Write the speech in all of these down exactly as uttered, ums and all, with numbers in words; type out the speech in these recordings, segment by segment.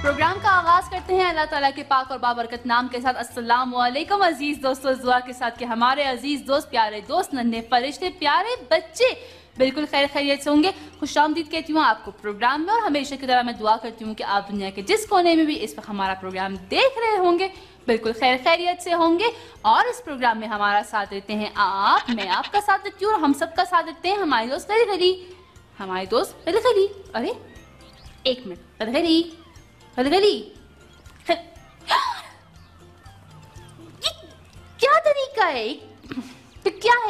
Programme का आगाज करते हैं अल्लाह ताला के पाक और बाबरकत नाम के साथ। अस्सलाम वालेकुम अजीज दोस्तों, दुआ के साथ कि हमारे अजीज दोस्त, प्यारे दोस्त, नन्हे फरिश्ते, प्यारे बच्चे बिल्कुल खैर खैरियत से होंगे। खुशामदीद कहती हूँ आपको प्रोग्राम में, और हमेशा की तरह मैं दुआ करती हूँ कि आप दुनिया के जिस कोने में भी इस वक्त हमारा प्रोग्राम देख रहे होंगे बिल्कुल खैर खैरियत से होंगे। और इस प्रोग्राम में हमारा साथ देते हैं आप, मैं आपका साथ देती हूँ, और हम सबका साथ देते हैं हमारे दोस्त गली गली हमारे दोस्त गली गली अरे एक मिनट गली गली गली गली क्या तरीका है, तो क्या है?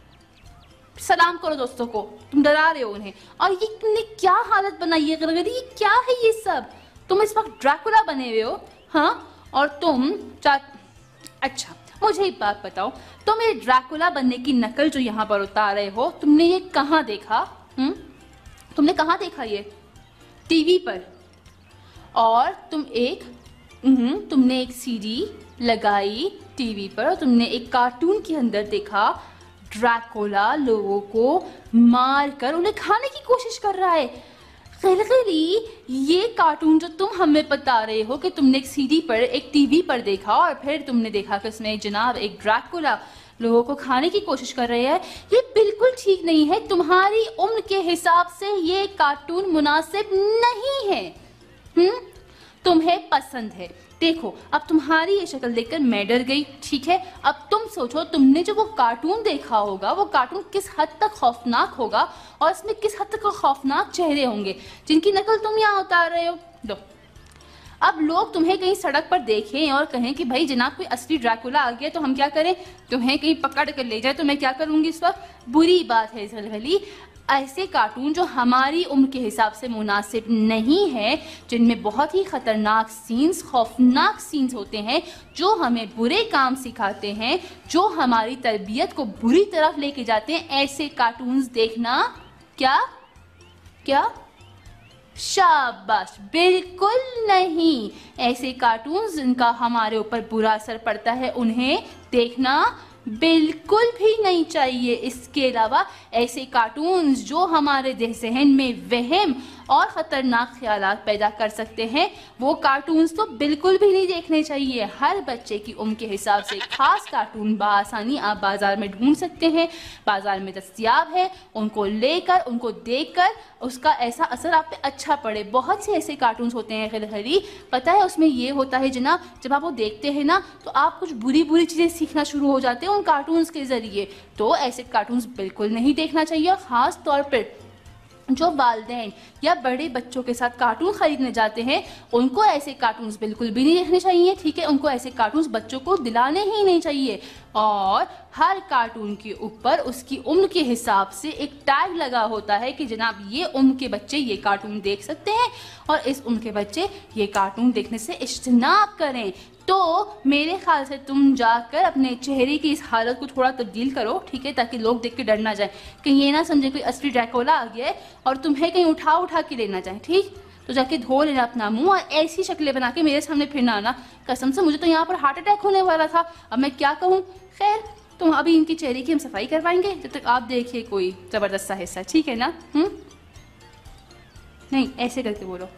सलाम करो दोस्तों को, तुम डरा रहे हो उन्हें। और ये तुमने क्या हालत बनाई है गलगली, ये क्या है ये सब? तुम इस वक्त ड्रैकुला बने हुए हो, हाँ? और तुम चा... अच्छा मुझे एक बात बताओ, तुम ये ड्रैकुला बनने की नकल जो यहाँ पर उतार रहे हो, तुमने ये कहाँ देखा? हम्म तुमने कहाँ देखा ये? टीवी पर। और तुम एक तुमने एक सीडी लगाई टीवी पर और तुमने एक कार्टून के अंदर देखा ड्रैकुला लोगों को मार कर उन्हें खाने की कोशिश कर रहा है। गलगली, ये कार्टून जो तुम हमें बता रहे हो कि तुमने एक सीडी पर, एक टीवी पर देखा और फिर तुमने देखा कि उसमें जनाब एक ड्रैकुला लोगों को खाने की कोशिश कर रहे हैं, ये बिल्कुल ठीक नहीं है। तुम्हारी उम्र के हिसाब से ये कार्टून मुनासिब नहीं है। हम्म तुम्हें पसंद है। देखो अब तुम्हारी ये शक्ल देखकर मैं डर गई, ठीक है? अब तुम सोचो, तुमने जो वो कार्टून देखा होगा, वो कार्टून किस हद तक खौफनाक होगा और इसमें किस हद तक खौफनाक चेहरे होंगे जिनकी नकल तुम यहाँ उतार रहे हो। दो अब लोग तुम्हें कहीं सड़क पर देखें और कहें कि भाई जनाब कोई असली ड्रैकुला आ गया, तो हम क्या करें? तुम्हें कहीं पकड़ कर ले जाए तो मैं क्या करूंगी इस वक्त? बुरी बात है गलगली। ऐसे कार्टून जो हमारी उम्र के हिसाब से मुनासिब नहीं है, जिनमें बहुत ही खतरनाक सीन्स, खौफनाक सीन्स होते हैं, जो हमें बुरे काम सिखाते हैं, जो हमारी तरबियत को बुरी तरफ लेके जाते हैं, ऐसे कार्टून्स देखना क्या क्या शाबाश, बिल्कुल नहीं। ऐसे कार्टून्स जिनका हमारे ऊपर बुरा असर पड़ता है, उन्हें देखना बिल्कुल भी नहीं चाहिए। इसके अलावा ऐसे कार्टून्स जो हमारे ज़हन में वहम और ख़तरनाक ख्यालात पैदा कर सकते हैं, वो कार्टून्स तो बिल्कुल भी नहीं देखने चाहिए। हर बच्चे की उम्र के हिसाब से खास कार्टून बासानी आप बाज़ार में ढूंढ सकते हैं, बाज़ार में दस्तयाब है। उनको लेकर, उनको देखकर उसका ऐसा असर आप पे अच्छा पड़े। बहुत से ऐसे कार्टून्स होते हैं गलगली, पता है उसमें ये होता है जनाब, जब आप वो देखते हैं ना तो आप कुछ बुरी बुरी चीज़ें सीखना शुरू हो जाते हैं उन कार्टून्स के ज़रिए। तो ऐसे कार्टून्स बिल्कुल नहीं देखना चाहिए। ख़ास तौर पर जो वालिदैन या बड़े बच्चों के साथ कार्टून खरीदने जाते हैं, उनको ऐसे कार्टून्स बिल्कुल भी नहीं देखने चाहिए, ठीक है? उनको ऐसे कार्टून्स बच्चों को दिलाने ही नहीं चाहिए। और हर कार्टून के ऊपर उसकी उम्र के हिसाब से एक टैग लगा होता है कि जनाब ये उम्र के बच्चे ये कार्टून देख सकते हैं और इस उम्र के बच्चे ये कार्टून देखने से इज्तनाब करें। तो मेरे ख्याल से तुम जाकर अपने चेहरे की इस हालत को थोड़ा तब्दील करो, ठीक है? ताकि लोग देख के डर ना जाए, कहीं ये ना समझे कोई असली ड्रैकुला आ गया है और तुम्हें कहीं उठा उठा के लेना जाए, ठीक? तो जाके धो लेना अपना मुंह और ऐसी शक्लें बना के मेरे सामने फिर ना आना। कसम से मुझे तो यहाँ पर हार्ट अटैक होने वाला था, अब मैं क्या कहूँ। खैर तुम अभी इनकी चेहरे की हम सफाई करवाएंगे जब तक आप देखिए कोई जबरदस्त सा हिस्सा, ठीक है ना? हम्म नहीं ऐसे करके बोलो।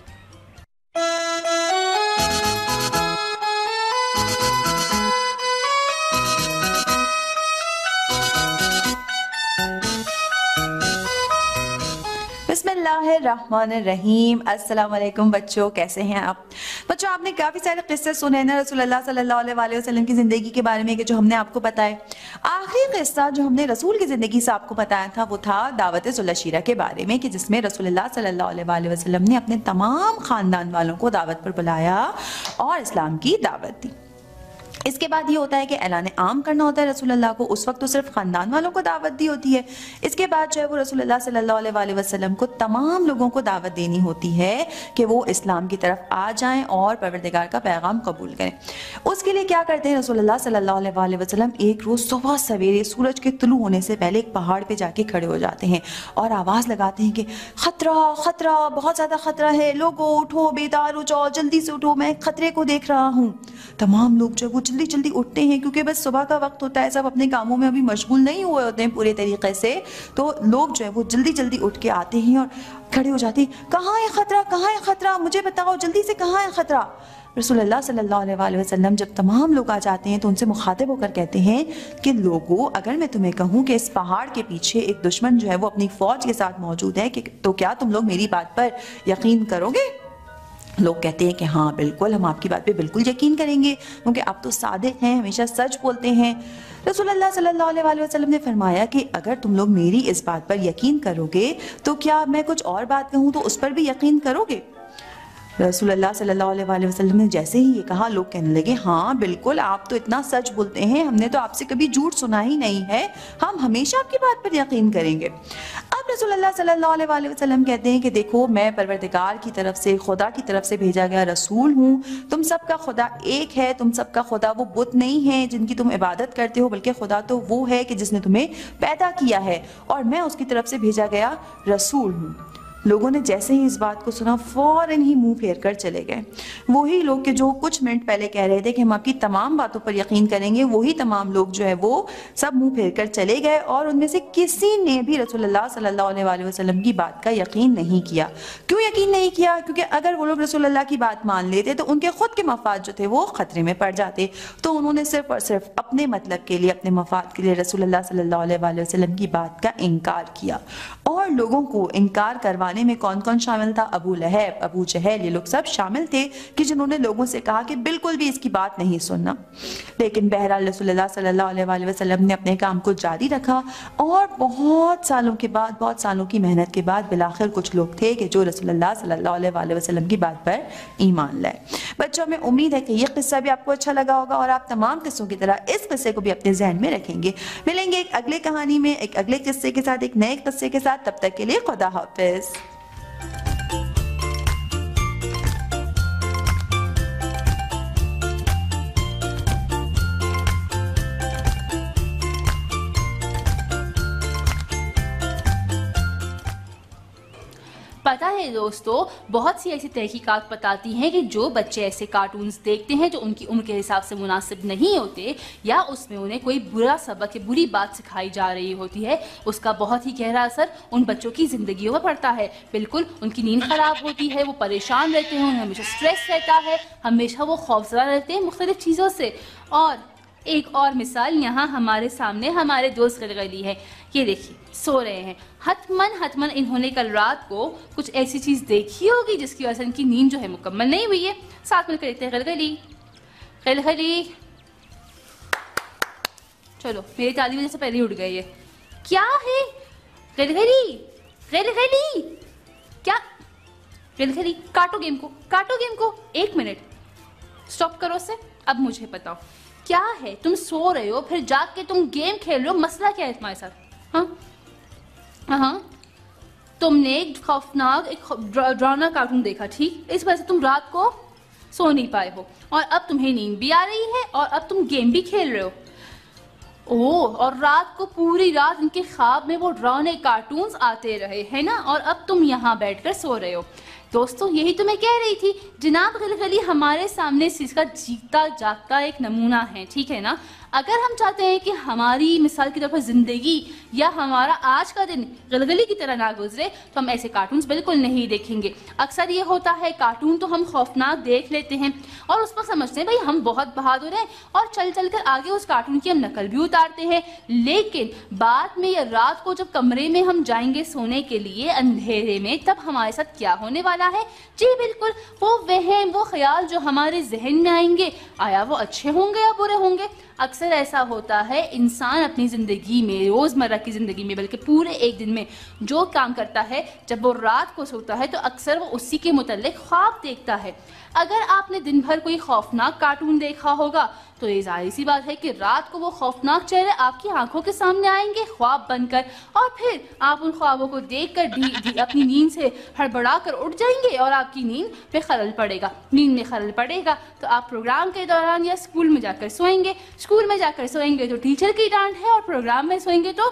बिस्मिल्लाहिर्रहमानिर्रहीम। अस्सलाम वालेकुम बच्चों, कैसे हैं आप? बच्चों आपने काफ़ी सारे किस्से सुने ना रसूलुल्लाह सल्लल्लाहु अलैहि वसल्लम की ज़िंदगी के बारे में कि जो हमने आपको बताया। आखिरी किस्सा जो हमने रसूल की ज़िंदगी से आपको बताया था वो था दावत ज़ुलअशीरा के बारे में, कि जिसमें रसूलुल्लाह सल्लल्लाहु अलैहि वसल्लम ने अपने तमाम ख़ानदान वालों को दावत पर बुलाया और इस्लाम की दावत दी। इसके बाद ये होता है कि ऐलान आम करना होता है रसूलुल्लाह को। उस वक्त तो सिर्फ ख़ानदान वालों को दावत दी होती है। इसके बाद जो है वो रसूलुल्लाह सल्लल्लाहु अलैहि वसल्लम को तमाम लोगों को दावत देनी होती है कि वो इस्लाम की तरफ आ जाएं और परवरदिगार का पैगाम कबूल करें। उसके लिए क्या करते हैं रसूलुल्लाह सल्लल्लाहु अलैहि वसल्लम? एक रोज़ सुबह सवेरे सूरज के तुलू होने से पहले एक पहाड़ पर जाके खड़े हो जाते हैं और आवाज़ लगाते हैं कि ख़तरा ख़तरा, बहुत ज़्यादा ख़तरा है, लोगो उठो, बेदार हो जाओ, जल्दी से उठो, मैं खतरे को देख रहा हूँ। तमाम लोग जो वो जल्दी जल्दी उठते हैं क्योंकि बस सुबह का वक्त होता है, सब अपने कामों में अभी मशगूल नहीं हुए होते हैं पूरे तरीके से, तो लोग जो है वो जल्दी जल्दी उठ के आते हैं और खड़े हो जाते हैं, कहाँ है खतरा, कहाँ है खतरा, मुझे बताओ जल्दी से, कहाँ है खतरा। रसूलुल्लाह सल्लल्लाहु अलैहि वसल्लम जब तमाम लोग आ जाते हैं तो उनसे मुखातिब होकर कहते हैं कि लोगों, अगर मैं तुम्हें कहूँ कि इस पहाड़ के पीछे एक दुश्मन जो है वो अपनी फौज के साथ मौजूद है, कि तो क्या तुम लोग मेरी बात पर यकीन करोगे? लोग कहते हैं कि हाँ बिल्कुल, हम आपकी बात पे बिल्कुल यकीन करेंगे क्योंकि आप तो सादिक हैं, हमेशा सच बोलते हैं। रसूलुल्लाह सल्लल्लाहु अलैहि वसल्लम ने फरमाया कि अगर तुम लोग मेरी इस बात पर यकीन करोगे तो क्या मैं कुछ और बात कहूँ तो उस पर भी यकीन करोगे? रसूलुल्लाह सल्लल्लाहु अलैहि वसल्लम ने जैसे ही ये कहा, लोग कहने लगे हाँ बिल्कुल, आप तो इतना सच बोलते हैं, हमने तो आपसे कभी झूठ सुना ही नहीं है, हम हमेशा आपकी बात पर यकीन करेंगे। अब रसूलुल्लाह सल्लल्लाहु अलैहि वसल्लम कहते हैं कि देखो, मैं परवरदिगार की तरफ से, खुदा की तरफ से भेजा गया रसूल हूँ, तुम सबका खुदा एक है, तुम सबका खुदा वो बुत नहीं है जिनकी तुम इबादत करते हो, बल्कि खुदा तो वो है कि जिसने तुम्हें पैदा किया है और मैं उसकी तरफ से भेजा गया रसूल हूँ। लोगों ने जैसे ही इस बात को सुना फौरन ही मुंह फेर कर चले गए। वही लोग के जो कुछ मिनट पहले कह रहे थे कि हम आपकी तमाम बातों पर यकीन करेंगे, वही तमाम लोग जो है वो सब मुंह फेर कर चले गए और उनमें से किसी ने भी रसूलुल्लाह सल्लल्लाहु अलैहि वसल्लम की बात का यकीन नहीं किया। क्यों यकीन नहीं किया? क्योंकि अगर वो लोग रसूलुल्लाह की बात मान लेते तो उनके खुद के मफाद जो थे वो खतरे में पड़ जाते। तो उन्होंने सिर्फ और सिर्फ अपने मतलब के लिए, अपने मफाद के लिए रसूलुल्लाह सल्लल्लाहु अलैहि वसल्लम की बात का इनकार किया। और लोगों को इनकार करवाने में कौन कौन शामिल था? अबू लहब, अबू जहल, ये लोग सब शामिल थे कि जिन्होंने लोगों से कहा कि बिल्कुल भी इसकी बात नहीं सुनना। लेकिन बहरहाल रसूलुल्लाह सल्लल्लाहु अलैहि वसल्लम ने अपने काम को जारी रखा और बहुत सालों के बाद, बहुत सालों की मेहनत के बाद बिलाखिर कुछ लोग थे कि जो रसूलुल्लाह सल्लल्लाहु अलैहि वसल्लम की बात पर ईमान लाए। बच्चों, हमें उम्मीद है कि यह किस्सा भी आपको अच्छा लगा होगा और आप तमाम किस्सों की तरह इस किस्से को भी अपने जहन में रखेंगे। मिलेंगे एक अगले कहानी में, एक अगले किस्से के साथ, एक नए किस्से के साथ। तब तक के लिए खुदा हाफिज। पता है दोस्तों, बहुत सी ऐसी तहकीकात बताती हैं कि जो बच्चे ऐसे कार्टून्स देखते हैं जो उनकी उम्र के हिसाब से मुनासिब नहीं होते या उसमें उन्हें कोई बुरा सबक या बुरी बात सिखाई जा रही होती है, उसका बहुत ही गहरा असर उन बच्चों की ज़िंदगियों पर पड़ता है। बिल्कुल, उनकी नींद ख़राब होती है, वो परेशान रहते हैं, उन्हें हमेशा स्ट्रेस रहता है, हमेशा वो खौफज़दा रहते हैं मुख्तलिफ़ चीज़ों से। और एक और मिसाल यहाँ हमारे सामने हमारे दोस्त गलगली है। ये देखिए, सो रहे हैं। हतमन हतमन इन्होंने कल रात को कुछ ऐसी चीज़ देखी होगी जिसकी वजह से इनकी नींद जो है मुकम्मल नहीं हुई है। साथ मिलकर देखते हैं गलगली गलगली। चलो, मेरी ताली वजह से पहले ही उठ गई है। क्या है गलगली? गलगली क्या? गलगली, काटो गेम को, काटो गेम को। एक मिनट, स्टॉप करो उसे। अब मुझे बताओ क्या है? तुम सो रहे हो, फिर जाग के तुम गेम खेल रहे हो, मसला क्या है तुम्हारे साथ? हाँ हाँ, तुमने एक खौफनाक, एक डरावना कार्टून देखा, ठीक? इस वजह से तुम रात को सो नहीं पाए हो और अब तुम्हें नींद भी आ रही है और अब तुम गेम भी खेल रहे हो। ओह, और रात को पूरी रात इनके ख्वाब में वो डरावने कार्टून्स आते रहे, है ना? और अब तुम यहाँ बैठकर सो रहे हो। दोस्तों, यही तो मैं कह रही थी, जनाब गलगली हमारे सामने इस चीज़ का जीता जागता एक नमूना है, ठीक है ना? अगर हम चाहते हैं कि हमारी मिसाल की तरफ ज़िंदगी या हमारा आज का दिन गलगली की तरह ना गुजरे, तो हम ऐसे कार्टून्स बिल्कुल नहीं देखेंगे। अक्सर ये होता है, कार्टून तो हम खौफनाक देख लेते हैं और उस पर समझते हैं भाई हम बहुत बहादुर हैं और चल चल कर आगे उस कार्टून की हम नकल भी उतारते हैं। लेकिन बाद में या रात को जब कमरे में हम जाएंगे सोने के लिए अंधेरे में, तब हमारे साथ क्या होने वाला है? जी बिल्कुल, वो वहम, वो ख्याल जो हमारे जहन में आएंगे, आया वो अच्छे होंगे या बुरे होंगे। अक्सर ऐसा होता है, इंसान अपनी ज़िंदगी में, रोज़मर्रा की ज़िंदगी में, बल्कि पूरे एक दिन में जो काम करता है, जब वो रात को सोता है तो अक्सर वो उसी के मुतल्लिक ख्वाब देखता है। अगर आपने दिन भर कोई खौफनाक कार्टून देखा होगा तो ये जाहिर सी बात है कि रात को वो खौफनाक चेहरे आपकी आंखों के सामने आएंगे ख्वाब बनकर, और फिर आप उन ख्वाबों को देखकर अपनी नींद से हड़बड़ा कर उठ जाएंगे और आपकी नींद में खलल पड़ेगा। नींद में खलल पड़ेगा तो आप प्रोग्राम के दौरान या स्कूल में जाकर सोएंगे। स्कूल में जाकर सोएंगे तो टीचर की डांट है और प्रोग्राम में सोएंगे तो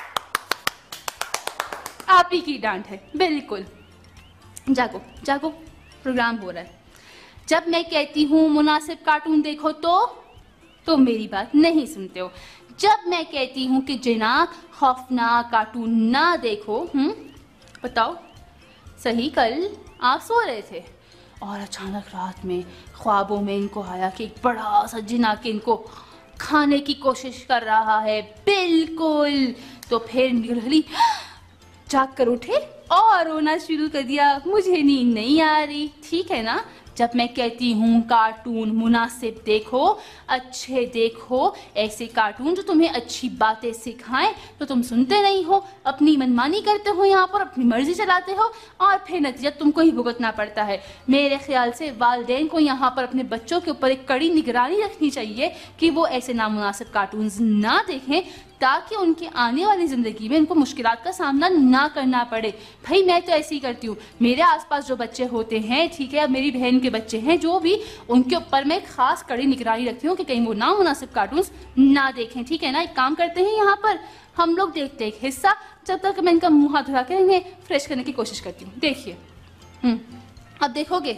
आप ही की डांट है। बिल्कुल, जागो जागो, प्रोग्राम हो रहा है। जब मैं कहती हूँ मुनासिब कार्टून देखो तो तो मेरी बात नहीं सुनते हो। जब मैं कहती हूँ कि जिनाक खौफनाक कार्टून ना देखो, हम्म बताओ सही, कल आप सो रहे थे और अचानक रात में ख्वाबों में इनको आया कि एक बड़ा सा जिनाक इनको खाने की कोशिश कर रहा है। बिल्कुल। तो फिर निगली जाग कर उठे और रोना शुरू कर दिया, मुझे नींद नहीं आ रही। ठीक है ना। जब मैं कहती हूँ कार्टून मुनासिब देखो, अच्छे देखो, ऐसे कार्टून जो तुम्हें अच्छी बातें सिखाएं, तो तुम सुनते नहीं हो, अपनी मनमानी करते हो, यहाँ पर अपनी मर्जी चलाते हो और फिर नतीजा तुमको ही भुगतना पड़ता है। मेरे ख्याल से वालिदैन को यहाँ पर अपने बच्चों के ऊपर एक कड़ी निगरानी रखनी चाहिए कि वो ऐसे नामुनासिब कार्टून ना देखें, ताकि उनकी आने वाली ज़िंदगी में इनको मुश्किलात का सामना ना करना पड़े। भाई मैं तो ऐसे ही करती हूँ। मेरे आसपास जो बच्चे होते हैं, ठीक है, अब मेरी बहन के बच्चे हैं जो भी, उनके ऊपर मैं खास कड़ी निगरानी रखती हूँ कि कहीं वो नामुनासिब कार्टून्स ना देखें। ठीक है ना। एक काम करते हैं, यहाँ पर हम लोग देखते हैं एक हिस्सा, जब तक मैं इनका मुँह हाथ धुला कर इन्हें फ्रेश करने की कोशिश करती हूँ। देखिए। हम्म अब देखोगे।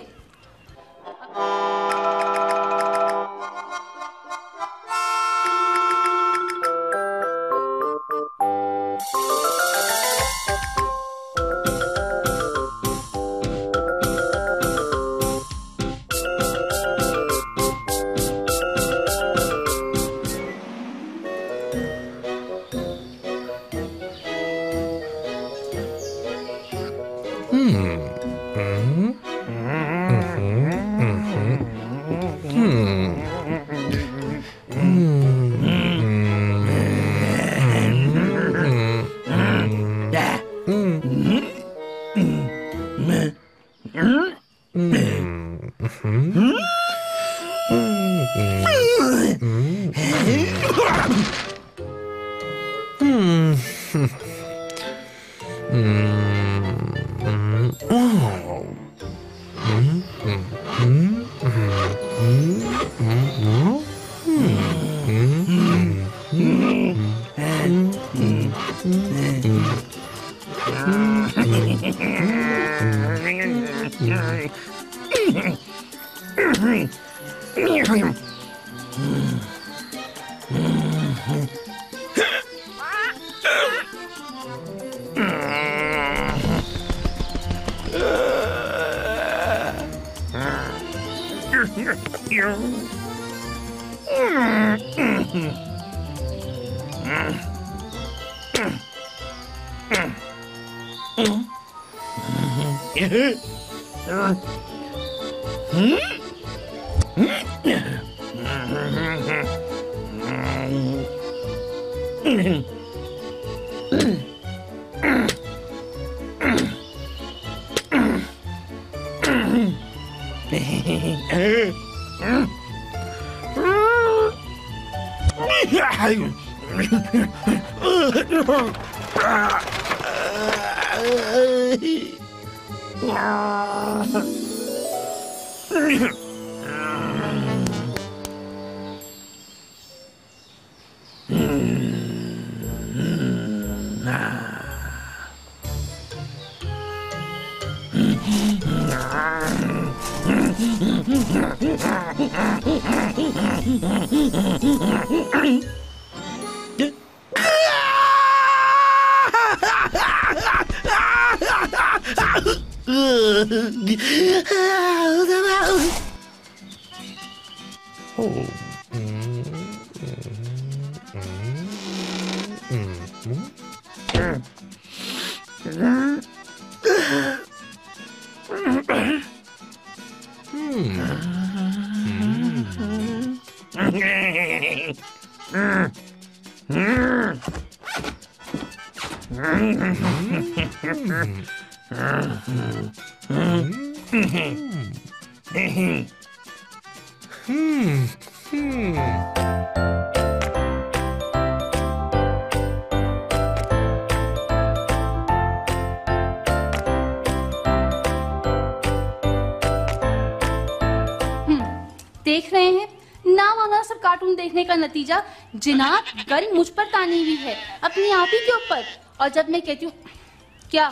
देख रहे हैं नामुनासिब कार्टून देखने का नतीजा जिनात गन मुझ पर तानी हुई है, अपनी आप ही के ऊपर। और जब मैं कहती हूँ क्या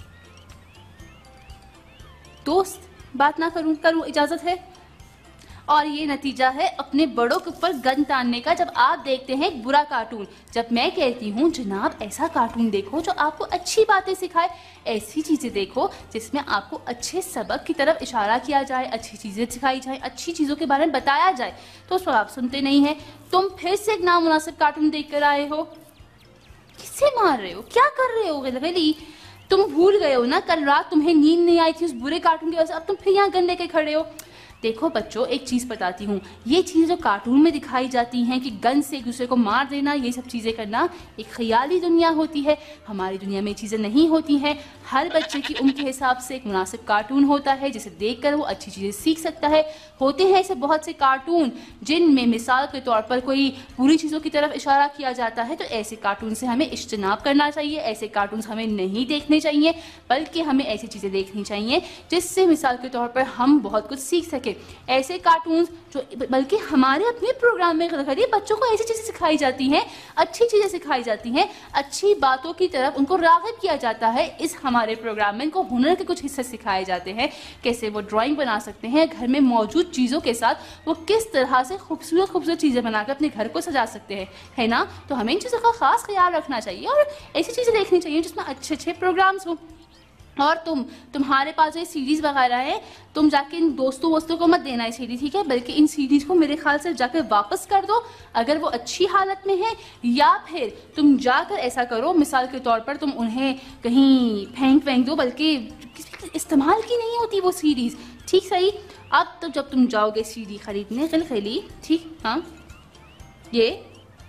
दोस्त बात ना करूं करूं इजाजत है। और ये नतीजा है अपने बड़ों के ऊपर गन तानने का जब आप देखते हैं एक बुरा कार्टून। जब मैं कहती हूँ जनाब ऐसा कार्टून देखो जो आपको अच्छी बातें सिखाए, ऐसी चीज़ें देखो जिसमें आपको अच्छे सबक की तरफ इशारा किया जाए, अच्छी चीज़ें सिखाई जाए, अच्छी चीज़ों के बारे में बताया जाए, तो उस पर आप सुनते नहीं हैं। तुम फिर से एक नामुनासिब कार्टून देख कर आए हो। किसे मार रहे हो, क्या कर रहे हो गली? तुम भूल गए हो ना कल रात तुम्हें नींद नहीं आई थी उस बुरे कार्टून की वजह से, अब तुम फिर यहाँ गन लेके खड़े हो। देखो बच्चों, एक चीज़ बताती हूँ, ये चीज़ जो कार्टून में दिखाई जाती हैं कि गन से एक दूसरे को मार देना, ये सब चीज़ें करना एक ख्याली दुनिया होती है। हमारी दुनिया में चीज़ें नहीं होती हैं। हर बच्चे की उम्र के हिसाब से एक मुनासिब कार्टून होता है जिसे देखकर वो अच्छी चीज़ें सीख सकता है। होते हैं ऐसे बहुत से कार्टून जिनमें मिसाल के तौर पर कोई बुरी चीज़ों की तरफ इशारा किया जाता है, तो ऐसे कार्टून से हमें इज्तनाब करना चाहिए। ऐसे कार्टून हमें नहीं देखने चाहिए, बल्कि हमें ऐसी चीज़ें देखनी चाहिए जिससे मिसाल के तौर पर हम बहुत कुछ सीख सकें। ऐसे कार्टून्स जो बल्कि हमारे अपने प्रोग्राम में बच्चों को ऐसी चीज़ें सिखाई जाती हैं, अच्छी चीज़ें सिखाई जाती हैं, अच्छी बातों की तरफ उनको राग़िब किया जाता है। इस हमारे प्रोग्राम में उनको हुनर के कुछ हिस्से सिखाए जाते हैं, कैसे वो ड्राइंग बना सकते हैं, घर में मौजूद चीज़ों के साथ वो किस तरह से खूबसूरत खूबसूरत चीज़ें बनाकर अपने घर को सजा सकते हैं, है ना। तो हमें इन चीज़ों का ख़ास ख्याल रखना चाहिए और ऐसी चीज़ें देखनी चाहिए जिसमें अच्छे अच्छे प्रोग्राम्स हों। और तुम तुम्हारे पास जो सीरीज़ वगैरह है, तुम जाके इन दोस्तों वोस्तों को मत देना है सीडी, ठीक है, बल्कि इन सीरीज़ को मेरे ख्याल से जाकर वापस कर दो अगर वो अच्छी हालत में है, या फिर तुम जाकर ऐसा करो, मिसाल के तौर पर तुम उन्हें कहीं फेंक फेंक दो, बल्कि इस्तेमाल की नहीं होती वो सीरीज़, ठीक सही। अब तो जब तुम जाओगे सीडी खरीदने खिलखिली, ठीक, हाँ, ये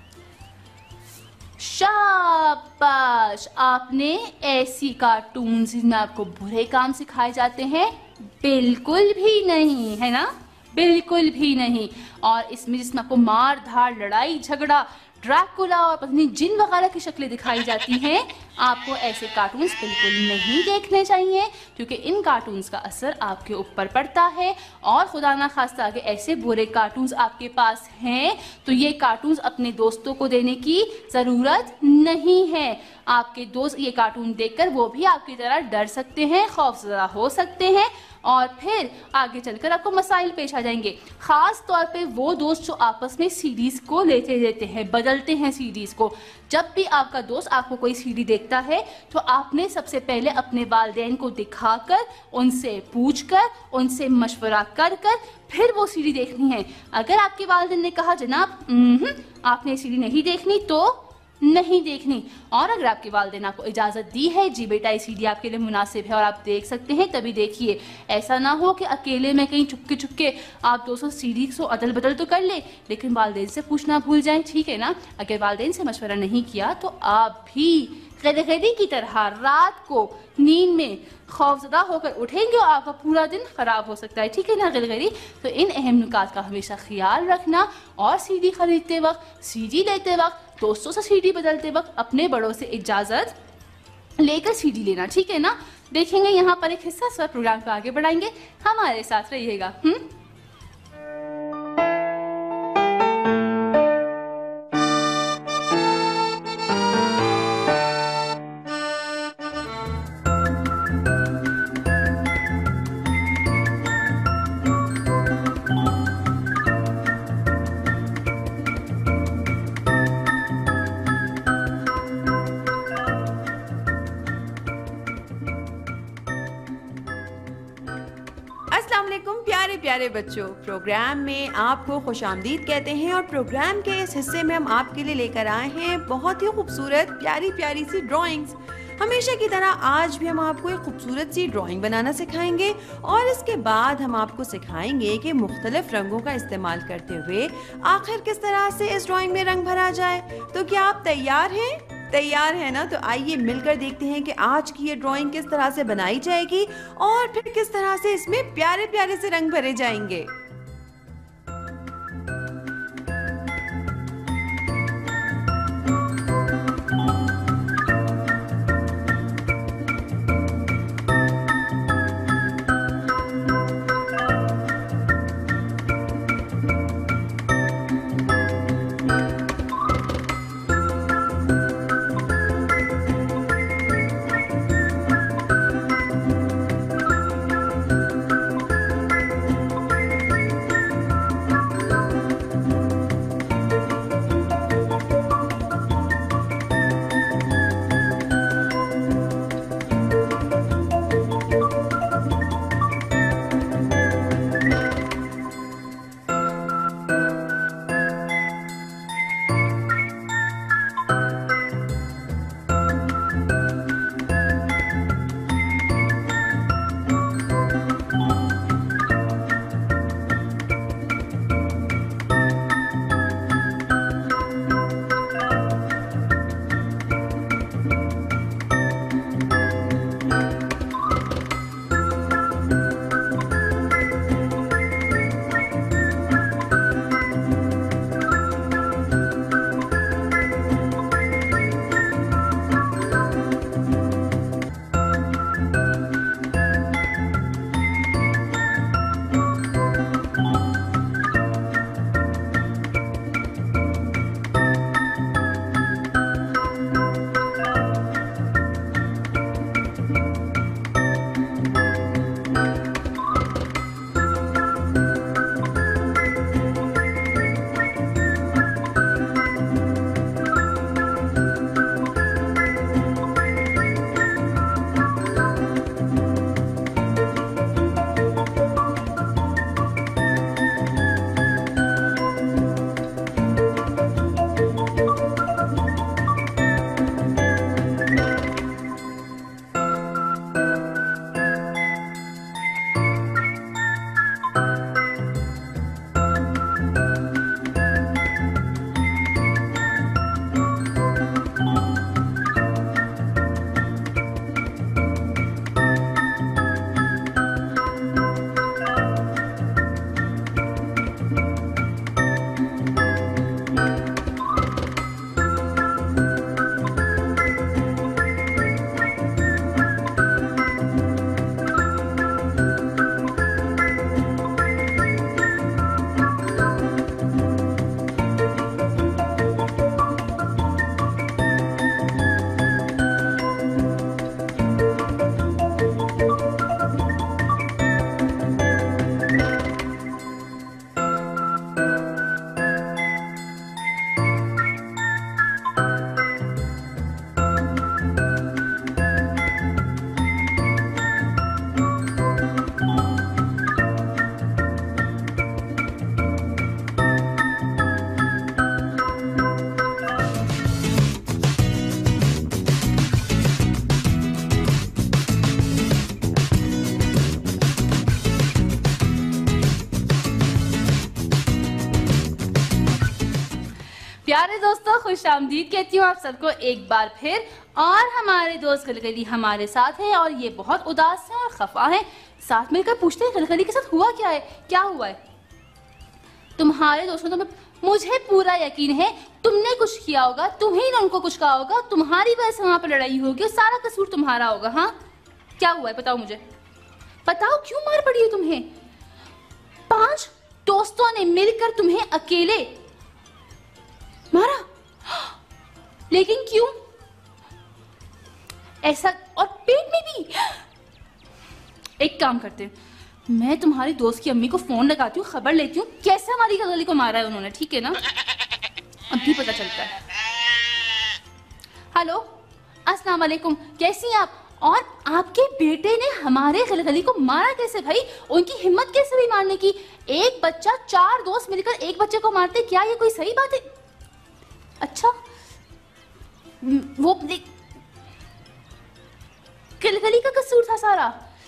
शाबाश, आपने ऐसी कार्टून जिनमें आपको बुरे काम सिखाए जाते हैं, बिल्कुल भी नहीं, है ना, बिल्कुल भी नहीं। और इसमें जिसमें आपको मार धाड़, लड़ाई झगड़ा, ड्रैकुला और पत्नी जिन वगैरह की शक्लें दिखाई जाती हैं, आपको ऐसे कार्टून्स बिल्कुल नहीं देखने चाहिए, क्योंकि इन कार्टून्स का असर आपके ऊपर पड़ता है। और खुदा ना खास्ता अगर ऐसे बुरे कार्टून्स आपके पास हैं तो ये कार्टून्स अपने दोस्तों को देने की ज़रूरत नहीं है। आपके दोस्त ये कार्टून देखकर वो भी आपकी तरह डर सकते हैं, खौफज़दा हो सकते हैं, और फिर आगे चलकर आपको मसाइल पेश आ जाएंगे। ख़ास तौर पे वो दोस्त जो आपस में सीरीज़ को लेते देते हैं, बदलते हैं सीरीज़ को। जब भी आपका दोस्त आपको कोई सीडी देखता है तो आपने सबसे पहले अपने वालिदैन को दिखाकर, उनसे पूछकर, उनसे मशवरा कर कर फिर वो सीडी देखनी है। अगर आपके वालिदैन ने कहा जनाब आपने सीडी नहीं देखनी, तो नहीं देखनी। और अगर आपके वालिदैन आपको इजाज़त दी है, जी बेटा ये सीडी आपके लिए मुनासिब है और आप देख सकते हैं, तभी देखिए। ऐसा ना हो कि अकेले में कहीं चुपके चुपके आप दोस्तों सीडी को अदल बदल तो कर ले, लेकिन वालिदैन से पूछना भूल जाएं, ठीक है ना। अगर वालिदैन से मशवरा नहीं किया तो आप भी गैदी की तरह रात को नींद में खौफज़दा होकर उठेंगे और आपका पूरा दिन ख़राब हो सकता है, ठीक है ना गैदी। तो इन अहम नुकात का हमेशा ख्याल रखना, और सीडी खरीदते वक्त, सीडी लेते वक्त, दोस्तों से सीडी बदलते वक्त अपने बड़ों से इजाज़त लेकर सीडी लेना, ठीक है ना। देखेंगे यहाँ पर एक हिस्सा, सब प्रोग्राम को आगे बढ़ाएंगे, हमारे साथ रहिएगा। हम्म प्यारे प्यारे बच्चों, प्रोग्राम में आपको खुशामदीद कहते हैं। और प्रोग्राम के इस हिस्से में हम आपके लिए लेकर आए हैं बहुत ही खूबसूरत प्यारी प्यारी सी ड्राइंग्स। हमेशा की तरह आज भी हम आपको एक खूबसूरत सी ड्राइंग बनाना सिखाएंगे, और इसके बाद हम आपको सिखाएंगे कि मुख्तलिफ रंगों का इस्तेमाल करते हुए आखिर किस तरह से इस ड्राइंग में रंग भरा जाए। तो क्या आप तैयार हैं? तैयार है ना? तो आइए मिलकर देखते हैं कि आज की ये ड्राइंग किस तरह से बनाई जाएगी और फिर किस तरह से इसमें प्यारे प्यारे से रंग भरे जाएंगे। प्यारे दोस्तों, खुश आमदीद कहती हूँ आप सबको एक बार फिर। और हमारे दोस्त गलगली हमारे साथ है और ये बहुत उदास है और खफा है। साथ मिलकर पूछते हैं गलगली के साथ हुआ क्या है, क्या हुआ है। तुम्हारे दोस्तों तो मुझे पूरा यकीन है तुमने कुछ किया होगा, तुम्ही ने उनको कुछ कहा होगा, तुम्हारी वजह से वहां पर लड़ाई होगी और सारा कसूर तुम्हारा होगा। हाँ, क्या हुआ है बताओ मुझे, बताओ क्यों मार पड़ी है तुम्हें। पांच दोस्तों ने मिलकर तुम्हें अकेले मारा, लेकिन क्यों ऐसा, और पेट में भी। एक काम करते हैं, मैं तुम्हारी दोस्त की अम्मी को फोन लगाती हूँ, खबर लेती हूँ कैसे हमारी गलगली को मारा है उन्होंने, ठीक है ना, अभी पता चलता है। हेलो, अस्सलाम वालेकुम, कैसी हैं आप। और आपके बेटे ने हमारे गलगली को मारा कैसे भाई, उनकी हिम्मत कैसे हुई मारने की। एक बच्चा, चार दोस्त मिलकर एक बच्चे को मारते, क्या ये कोई सही बात है। अच्छा, वो गलगली का कसूर था सारा।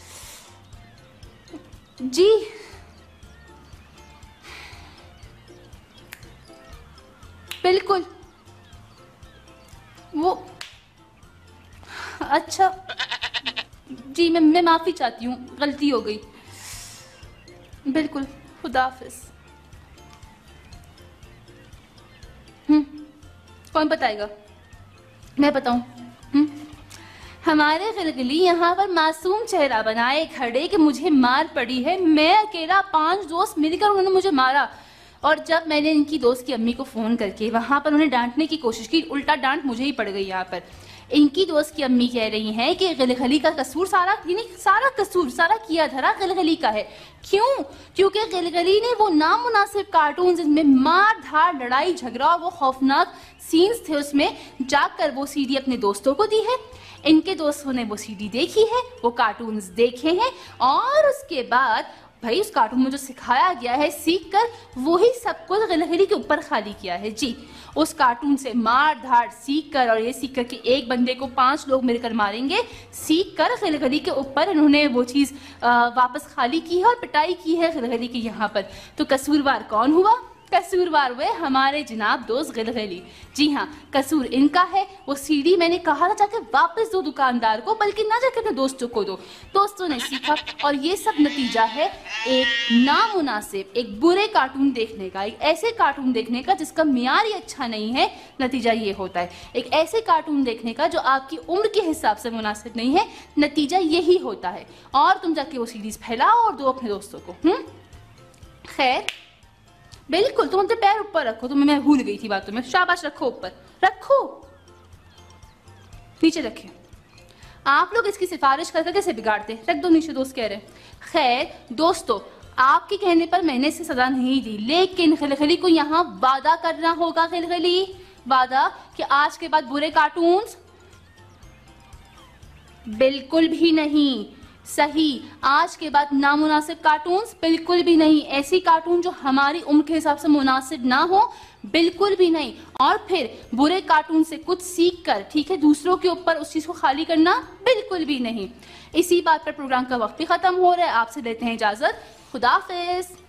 जी बिल्कुल, वो अच्छा जी, मैं मैं माफी चाहती हूँ, गलती हो गई। बिल्कुल, खुदा हाफिज। हम्म कौन बताएगा, मैं बताऊं। हम्म हमारे गलगली यहाँ पर मासूम चेहरा बनाए खड़े कि मुझे मार पड़ी है, मैं अकेला, पांच दोस्त मिलकर उन्होंने मुझे मारा। और जब मैंने इनकी दोस्त की अम्मी को फोन करके वहां पर उन्हें डांटने की कोशिश की, उल्टा डांट मुझे ही पड़ गई। यहाँ पर इनकी दोस्त की अम्मी कह रही हैं कि गलगली का कसूर सारा, यानी सारा कसूर, सारा किया धरा गलगली का है। क्यों? क्योंकि गलगली ने वो नामुनासिब कार्टून जिनमें मार धार, लड़ाई झगड़ा और वो खौफनाक सीन्स थे, उसमें जाकर वो सीडी अपने दोस्तों को दी है। इनके दोस्तों ने वो सीडी देखी है, वो कार्टून्स देखे हैं और उसके बाद भाई उस कार्टून में जो सिखाया गया है, सीख कर वही सब कुछ गलगली के ऊपर खाली किया है। जी, उस कार्टून से मार धाड़ सीख कर, और ये सीख कर कि एक बंदे को पांच लोग मिलकर मारेंगे, सीख कर गलगली के ऊपर इन्होंने वो चीज वापस खाली की है और पिटाई की है गलगली की यहाँ पर। तो कसूरवार कौन हुआ? कसूरवार हुए हमारे जनाब दोस्त गलगली। जी हाँ, कसूर इनका है। वो सीडी मैंने कहा था जाके वापस दो दुकानदार को, बल्कि ना जाके अपने दोस्तों को दो। दोस्तों ने सीखा और ये सब नतीजा है एक नामुनासिब, एक बुरे कार्टून देखने का, एक ऐसे कार्टून देखने का जिसका मियार ही अच्छा नहीं है। नतीजा ये होता है एक ऐसे कार्टून देखने का जो आपकी उम्र के हिसाब से मुनासिब नहीं है, नतीजा यही होता है। और तुम जाके वो सीरीज फैलाओ और दो अपने दोस्तों को। हम्म खैर, बिल्कुल, तुम अपने पैर ऊपर रखो, तुम्हें मैं भूल गई थी बातों में, शाबाश, रखो ऊपर, रखो, नीचे रखे। आप लोग इसकी सिफारिश करके कैसे बिगाड़ते, रख दो नीचे, दोस्त कह रहे हैं। खैर दोस्तों, आपके कहने पर मैंने इसे सजा नहीं दी, लेकिन गलगली को यहाँ वादा करना होगा। गलगली, वादा कि आज के बाद बुरे कार्टून्स बिल्कुल भी नहीं। सही, आज के बाद नामुनासिब कार्टून्स बिल्कुल भी नहीं। ऐसी कार्टून जो हमारी उम्र के हिसाब से मुनासिब ना हो, बिल्कुल भी नहीं। और फिर बुरे कार्टून से कुछ सीख कर, ठीक है, दूसरों के ऊपर उस चीज को खाली करना बिल्कुल भी नहीं। इसी बात पर प्रोग्राम का वक्त भी खत्म हो रहा है, आपसे लेते हैं इजाजत, खुदा हाफिज।